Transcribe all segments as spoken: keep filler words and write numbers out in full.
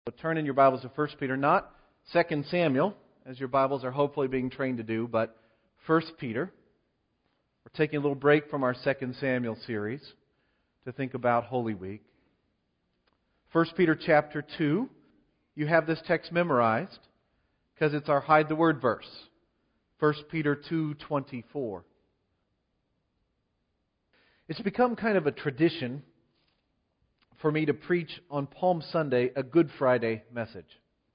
So turn in your Bibles to First Peter, not Second Samuel, as your Bibles are hopefully being trained to do, but First Peter. We're taking a little break from our Second Samuel series to think about Holy Week. First Peter chapter two. You have this text memorized because it's our hide the word verse. First Peter two twenty-four. It's become kind of a tradition for me to preach on Palm Sunday a Good Friday message.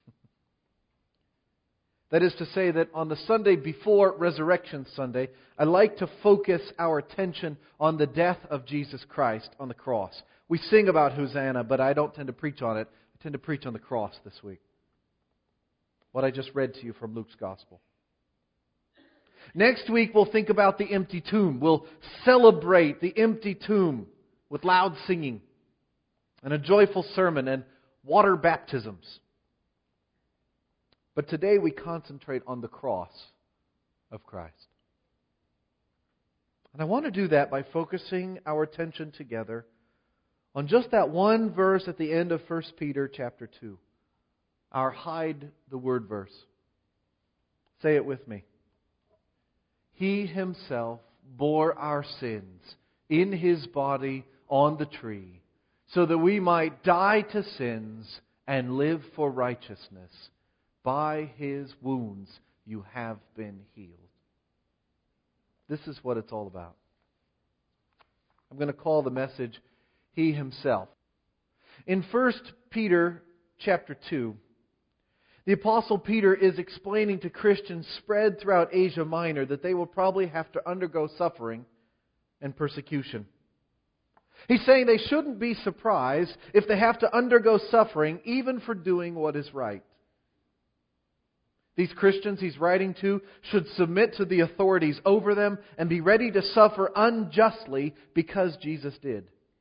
That is to say that on the Sunday before Resurrection Sunday, I like to focus our attention on the death of Jesus Christ on the cross. We sing about Hosanna, but I don't tend to preach on it. I tend to preach on the cross this week. What I just read to you from Luke's Gospel. Next week we'll think about the empty tomb. We'll celebrate the empty tomb with loud singing and a joyful sermon and water baptisms. But today we concentrate on the cross of Christ. And I want to do that by focusing our attention together on just that one verse at the end of First Peter chapter two. Our hide the word verse. Say it with me. He Himself bore our sins in His body on the tree, so that we might die to sins and live for righteousness. By His wounds you have been healed. This is what it's all about. I'm going to call the message He Himself. In First Peter chapter two, the Apostle Peter is explaining to Christians spread throughout Asia Minor that they will probably have to undergo suffering and persecution. He's saying they shouldn't be surprised if they have to undergo suffering even for doing what is right. These Christians he's writing to should submit to the authorities over them and be ready to suffer unjustly because Jesus did.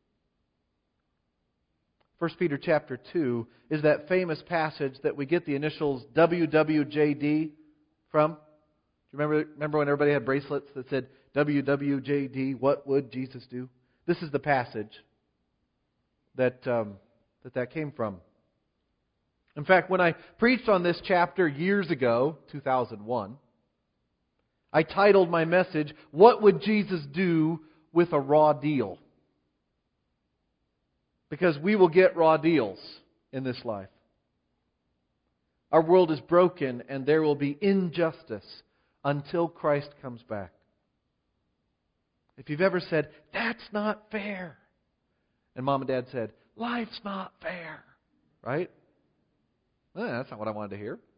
First Peter chapter two is that famous passage that we get the initials W W J D from. Do you remember, remember when everybody had bracelets that said W W J D, what would Jesus do? This is the passage that, um, that that came from. In fact, when I preached on this chapter years ago, two thousand one, I titled my message, What Would Jesus Do with a Raw Deal? Because we will get raw deals in this life. Our world is broken and there will be injustice until Christ comes back. If you've ever said, that's not fair, and Mom and Dad said, life's not fair, right? Eh, that's not what I wanted to hear.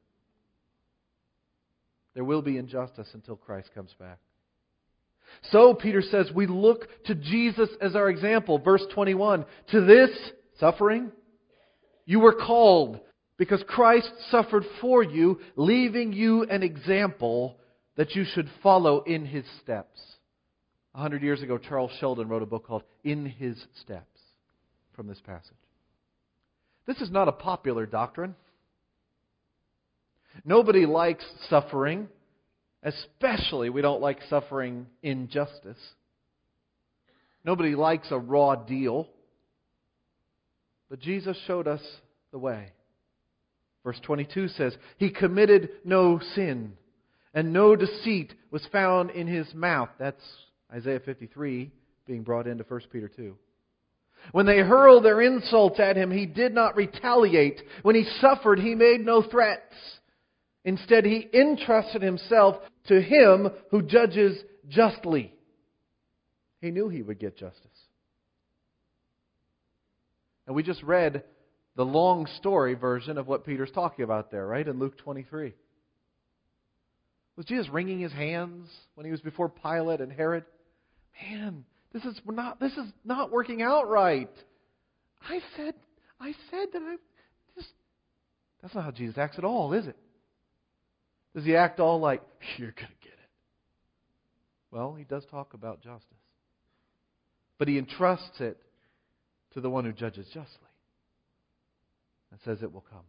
There will be injustice until Christ comes back. So, Peter says, we look to Jesus as our example. Verse twenty-one, to this suffering you were called, because Christ suffered for you, leaving you an example that you should follow in His steps. A hundred years ago, Charles Sheldon wrote a book called In His Steps from this passage. This is not a popular doctrine. Nobody likes suffering. Especially, we don't like suffering injustice. Nobody likes a raw deal. But Jesus showed us the way. Verse twenty-two says, He committed no sin, and no deceit was found in His mouth. That's Isaiah fifty-three being brought into First Peter two. When they hurled their insults at Him, He did not retaliate. When He suffered, He made no threats. Instead, He entrusted Himself to Him who judges justly. He knew He would get justice. And we just read the long story version of what Peter's talking about there, right? In Luke twenty-three. Was Jesus wringing His hands when He was before Pilate and Herod? Man, this is not this is not working out right. I said I said that I just that's not how Jesus acts at all, is it? Does He act all like, you're going to get it? Well, He does talk about justice. But He entrusts it to the one who judges justly and says it will come.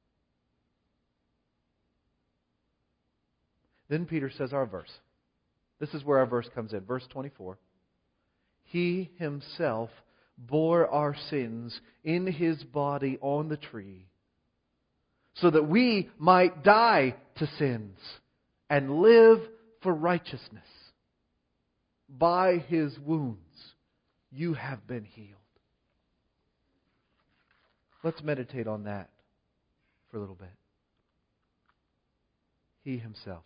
Then Peter says our verse. This is where our verse comes in. Verse twenty-four. He Himself bore our sins in His body on the tree, so that we might die to sins and live for righteousness. By His wounds you have been healed. Let's meditate on that for a little bit. He Himself.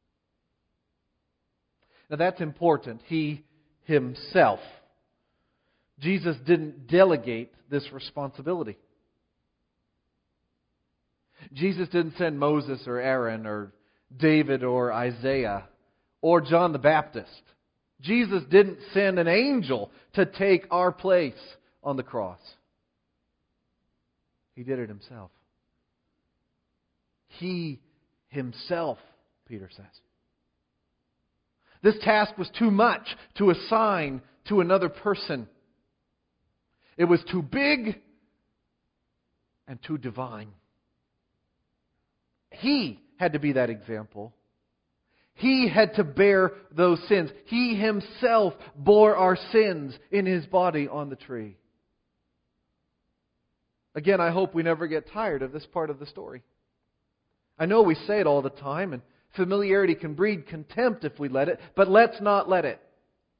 Now that's important. He Himself. Jesus didn't delegate this responsibility. Jesus didn't send Moses or Aaron or David or Isaiah or John the Baptist. Jesus didn't send an angel to take our place on the cross. He did it Himself. He Himself, Peter says. This task was too much to assign to another person. It was too big and too divine. He had to be that example. He had to bear those sins. He Himself bore our sins in His body on the tree. Again, I hope we never get tired of this part of the story. I know we say it all the time, and familiarity can breed contempt if we let it, but let's not let it.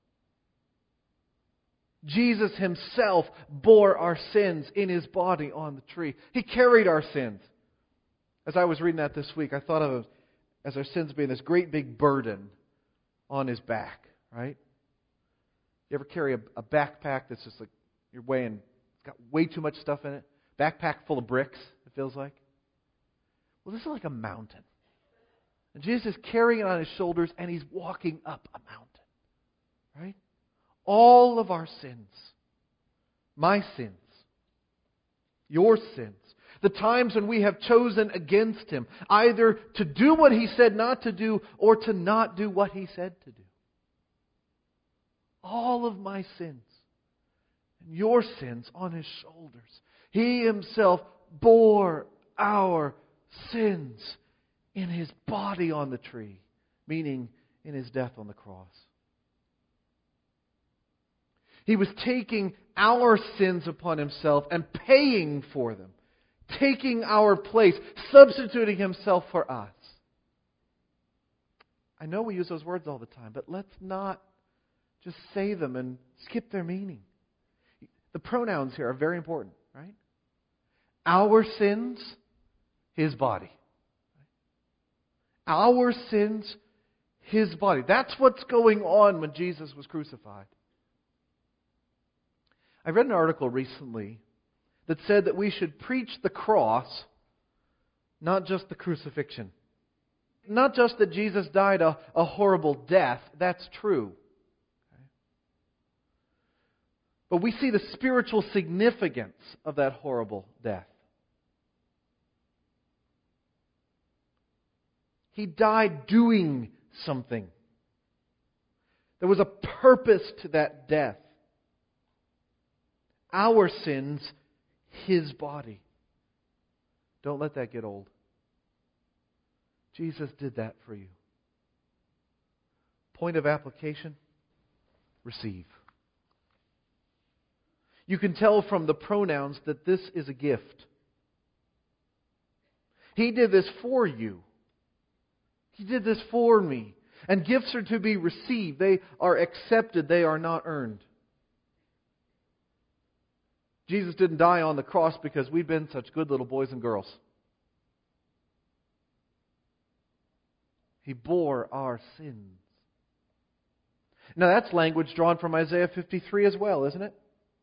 Jesus Himself bore our sins in His body on the tree. He carried our sins. As I was reading that this week, I thought of it as our sins being this great big burden on His back, right? You ever carry a, a backpack that's just like, you're weighing, it's got way too much stuff in it? Backpack full of bricks, it feels like. Well, this is like a mountain. And Jesus is carrying it on His shoulders, and He's walking up a mountain, right? All of our sins, my sins, your sins, the times when we have chosen against Him, either to do what He said not to do or to not do what He said to do. All of my sins and your sins on His shoulders. He Himself bore our sins in His body on the tree, meaning in His death on the cross. He was taking our sins upon Himself and paying for them. Taking our place, substituting Himself for us. I know we use those words all the time, but let's not just say them and skip their meaning. The pronouns here are very important, right? Our sins, His body. Our sins, His body. That's what's going on when Jesus was crucified. I read an article recently that said that we should preach the cross, not just the crucifixion. Not just that Jesus died a, a horrible death, that's true. Okay. But we see the spiritual significance of that horrible death. He died doing something. There was a purpose to that death. Our sins, His body. Don't let that get old. Jesus did that for you. Point of application? Receive. You can tell from the pronouns that this is a gift. He did this for you. He did this for me. And gifts are to be received. They are accepted. They are not earned. Jesus didn't die on the cross because we've been such good little boys and girls. He bore our sins. Now that's language drawn from Isaiah fifty-three as well, isn't it?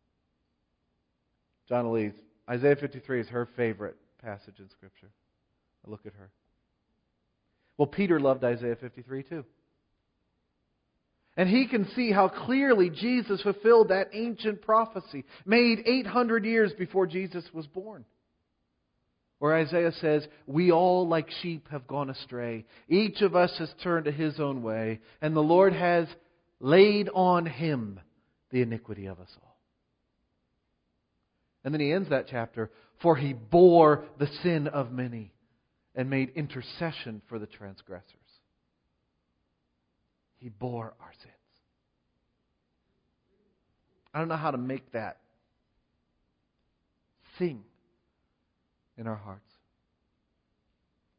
John Elise, Isaiah fifty-three is her favorite passage in Scripture. I look at her. Well, Peter loved Isaiah fifty-three too. And he can see how clearly Jesus fulfilled that ancient prophecy made eight hundred years before Jesus was born. Where Isaiah says, we all like sheep have gone astray. Each of us has turned to his own way. And the Lord has laid on Him the iniquity of us all. And then he ends that chapter, for He bore the sin of many and made intercession for the transgressors. He bore our sins. I don't know how to make that sing in our hearts.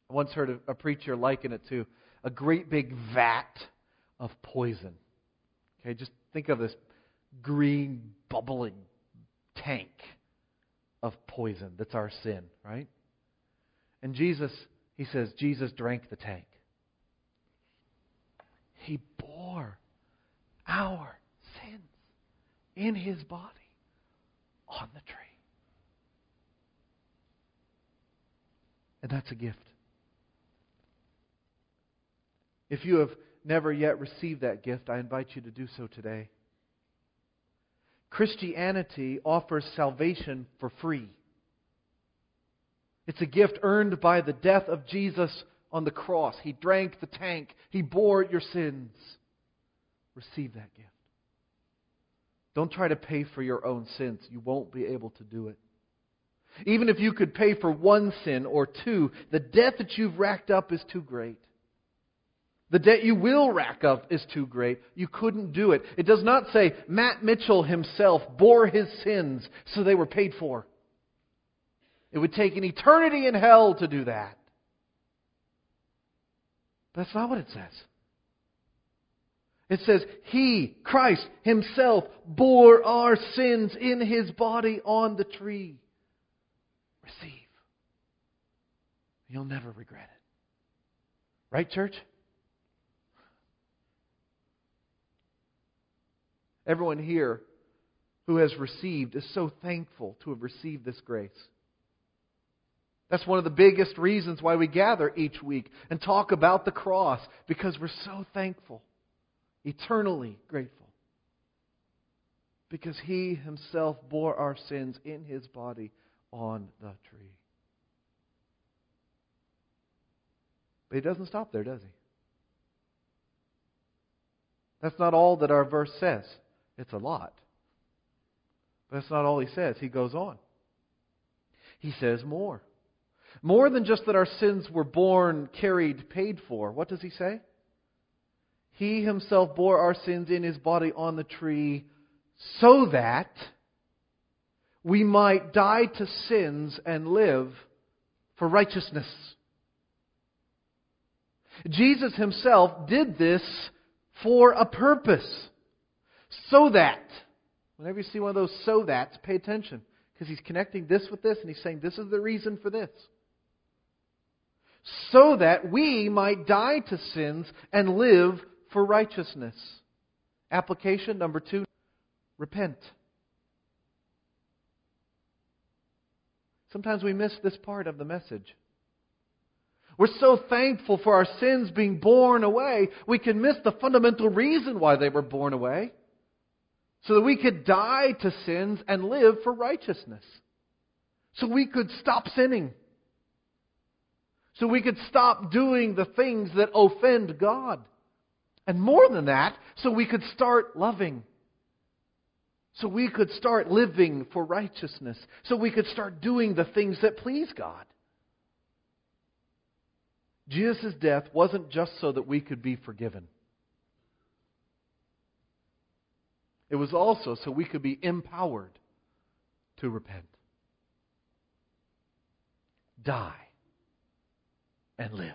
I once heard a, a preacher liken it to a great big vat of poison. Okay, just think of this green, bubbling tank of poison that's our sin, right? And Jesus, he says, Jesus drank the tank. He bore our sins in His body on the tree. And that's a gift. If you have never yet received that gift, I invite you to do so today. Christianity offers salvation for free. It's a gift earned by the death of Jesus on the cross. He drank the tank. He bore your sins. Receive that gift. Don't try to pay for your own sins. You won't be able to do it. Even if you could pay for one sin or two, the debt that you've racked up is too great. The debt you will rack up is too great. You couldn't do it. It does not say Matt Mitchell himself bore his sins so they were paid for. It would take an eternity in hell to do that. That's not what it says. It says, He, Christ Himself, bore our sins in His body on the tree. Receive. You'll never regret it. Right, church? Everyone here who has received is so thankful to have received this grace. That's one of the biggest reasons why we gather each week and talk about the cross, because we're so thankful, eternally grateful. Because He Himself bore our sins in His body on the tree. But He doesn't stop there, does He? That's not all that our verse says. It's a lot. But that's not all He says. He goes on. He says more. More than just that our sins were borne, carried, paid for. What does He say? He Himself bore our sins in His body on the tree so that we might die to sins and live for righteousness. Jesus Himself did this for a purpose. So that. Whenever you see one of those so that's, pay attention. Because He's connecting this with this and He's saying this is the reason for this. So that we might die to sins and live for righteousness. Application number two, repent. Sometimes we miss this part of the message. We're so thankful for our sins being borne away, we can miss the fundamental reason why they were borne away. So that we could die to sins and live for righteousness. So we could stop sinning. So we could stop doing the things that offend God. And more than that, so we could start loving. So we could start living for righteousness. So we could start doing the things that please God. Jesus' death wasn't just so that we could be forgiven. It was also so we could be empowered to repent. Die and live.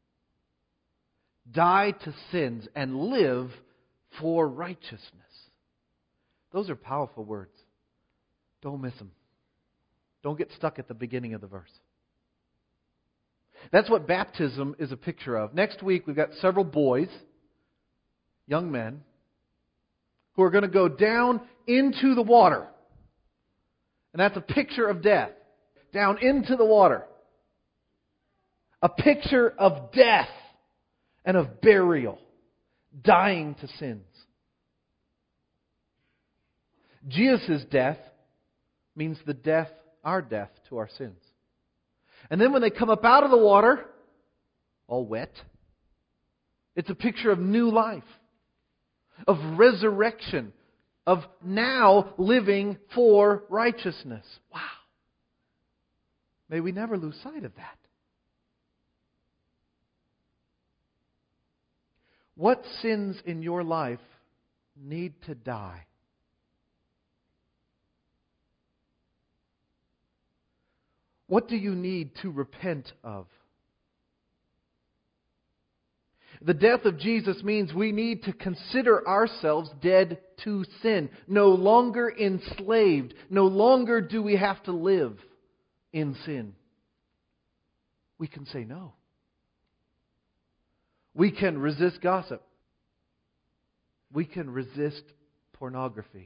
Die to sins and live for righteousness. Those are powerful words. Don't miss them. Don't get stuck at the beginning of the verse. That's what baptism is a picture of. Next week we've got several boys, young men, who are going to go down into the water. And that's a picture of death. Down into the water. A picture of death and of burial. Dying to sins. Jesus' death means the death, our death to our sins. And then when they come up out of the water, all wet, it's a picture of new life. Of resurrection. Of now living for righteousness. Wow. May we never lose sight of that. What sins in your life need to die? What do you need to repent of? The death of Jesus means we need to consider ourselves dead to sin, no longer enslaved. No longer do we have to live in sin. We can say no. We can resist gossip. We can resist pornography.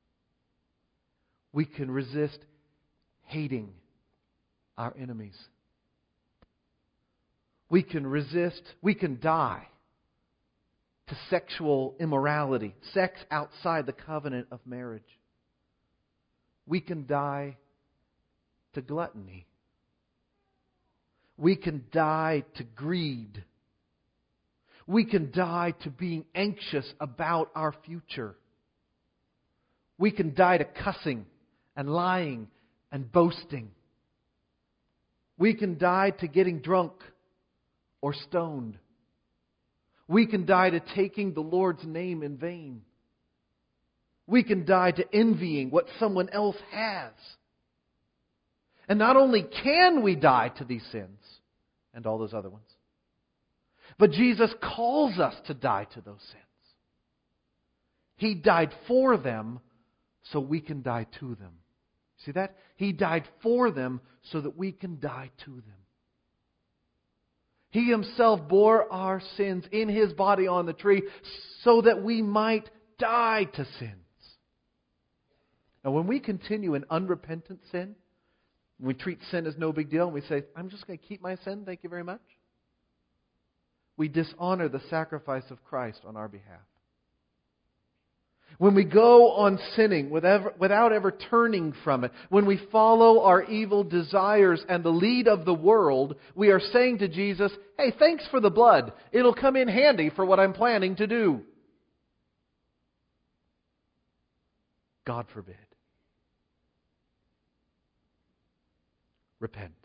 We can resist hating our enemies. We can resist, we can die to sexual immorality, sex outside the covenant of marriage. We can die to gluttony. We can die to greed. We can die to being anxious about our future. We can die to cussing and lying and boasting. We can die to getting drunk or stoned. We can die to taking the Lord's name in vain. We can die to envying what someone else has. And not only can we die to these sins and all those other ones, but Jesus calls us to die to those sins. He died for them so we can die to them. See that? He died for them so that we can die to them. He Himself bore our sins in His body on the tree so that we might die to sins. Now when we continue in unrepentant sin, we treat sin as no big deal and we say, I'm just going to keep my sin, thank you very much. We dishonor the sacrifice of Christ on our behalf. When we go on sinning without ever turning from it, when we follow our evil desires and the lead of the world, we are saying to Jesus, hey, thanks for the blood. It'll come in handy for what I'm planning to do. God forbid. Repent.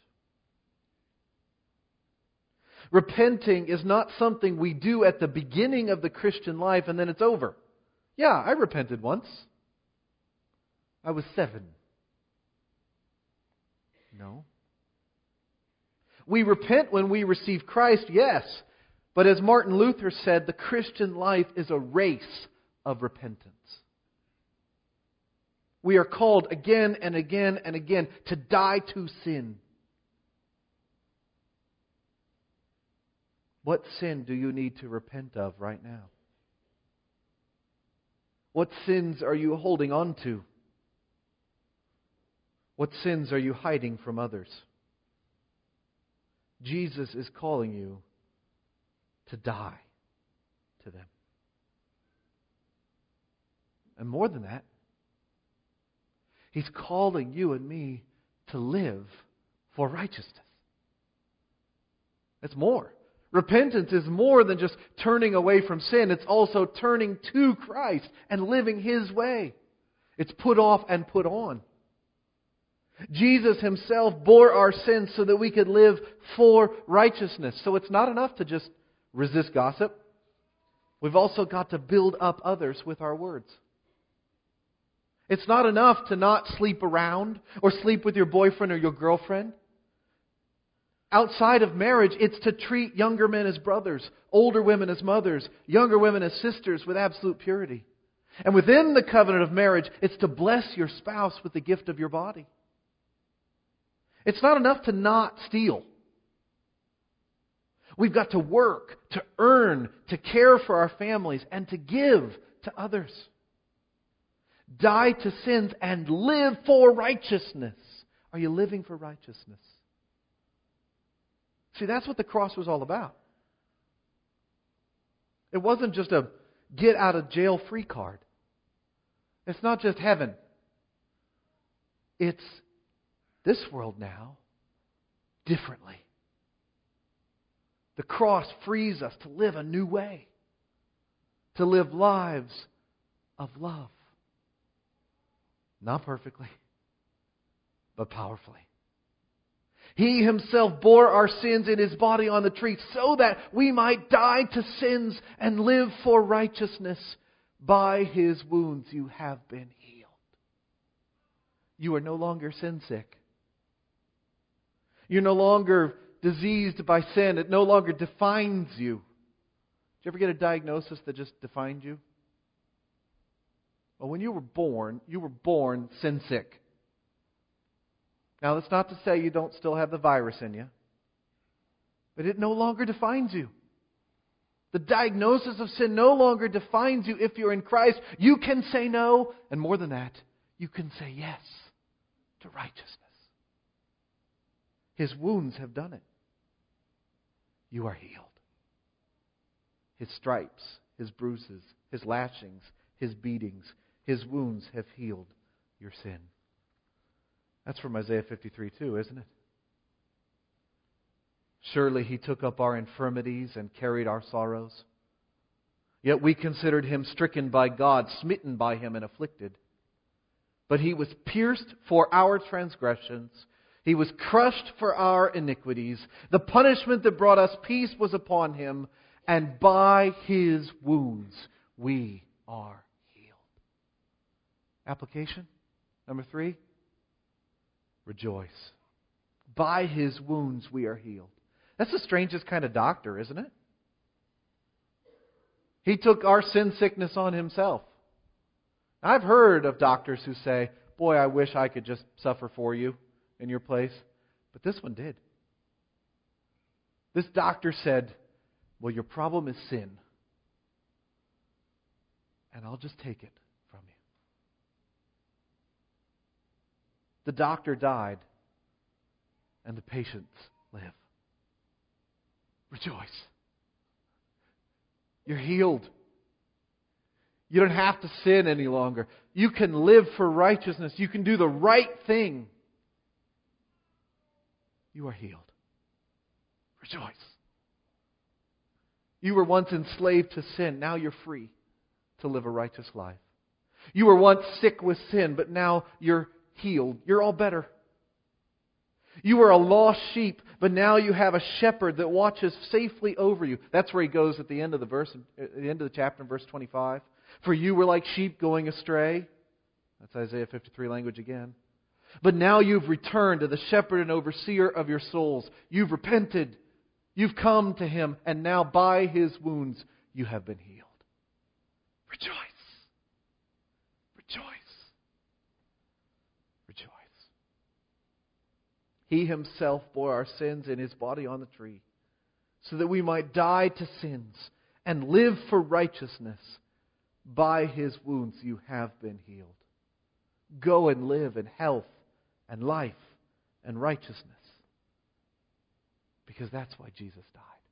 Repenting is not something we do at the beginning of the Christian life and then it's over. Yeah, I repented once. I was seven. No. We repent when we receive Christ, yes. But as Martin Luther said, the Christian life is a race of repentance. We are called again and again and again to die to sin. What sin do you need to repent of right now? What sins are you holding on to? What sins are you hiding from others? Jesus is calling you to die to them. And more than that, He's calling you and me to live for righteousness. It's more. Repentance is more than just turning away from sin. It's also turning to Christ and living His way. It's put off and put on. Jesus Himself bore our sins so that we could live for righteousness. So it's not enough to just resist gossip. We've also got to build up others with our words. It's not enough to not sleep around or sleep with your boyfriend or your girlfriend. Outside of marriage, it's to treat younger men as brothers, older women as mothers, younger women as sisters with absolute purity. And within the covenant of marriage, it's to bless your spouse with the gift of your body. It's not enough to not steal. We've got to work, to earn, to care for our families, and to give to others. Die to sins and live for righteousness. Are you living for righteousness? See, that's what the cross was all about. It wasn't just a get out of jail free card. It's not just heaven. It's this world now differently. The cross frees us to live a new way. To live lives of love. Not perfectly, but powerfully. He Himself bore our sins in His body on the tree so that we might die to sins and live for righteousness. By His wounds you have been healed. You are no longer sin sick. You're no longer diseased by sin. It no longer defines you. you ever get a diagnosis that just defined you? Well, when you were born, you were born sin sick. Now, that's not to say you don't still have the virus in you, but it no longer defines you. The diagnosis of sin no longer defines you if you're in Christ. You can say no, and more than that, you can say yes to righteousness. His wounds have done it. You are healed. His stripes, His bruises, His lashings, His beatings, His wounds have healed your sin. That's from Isaiah fifty-three too, isn't it? Surely He took up our infirmities and carried our sorrows. Yet we considered Him stricken by God, smitten by Him and afflicted. But He was pierced for our transgressions. He was crushed for our iniquities. The punishment that brought us peace was upon Him, and by His wounds we are healed. Application number three, rejoice. By His wounds we are healed. That's the strangest kind of doctor, isn't it? He took our sin sickness on Himself. I've heard of doctors who say, boy, I wish I could just suffer for you in your place. But this one did. This doctor said, well, your problem is sin. And I'll just take it from you. The doctor died, and the patients live. Rejoice. You're healed. You don't have to sin any longer. You can live for righteousness. You can do the right thing. You are healed. Rejoice. You were once enslaved to sin. Now you're free to live a righteous life. You were once sick with sin, but now you're healed. You're all better. You were a lost sheep, but now you have a shepherd that watches safely over you. That's where he goes at the end of the verse, at the end of the chapter in verse twenty-five. For you were like sheep going astray. That's Isaiah fifty-three language again. But now you've returned to the shepherd and overseer of your souls. You've repented. You've come to Him, and now by His wounds you have been healed. Rejoice. Rejoice. Rejoice. He Himself bore our sins in His body on the tree, so that we might die to sins and live for righteousness. By His wounds you have been healed. Go and live in health and life and righteousness. Because that's why Jesus died.